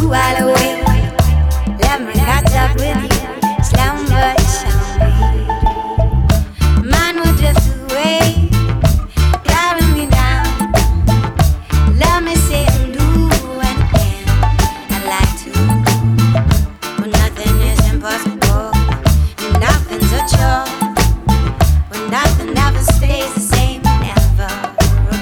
while away. Let me catch up with you. Slumber sound. Man will drift away, driving me down. Let me say and do anything I like to, but nothing is impossible.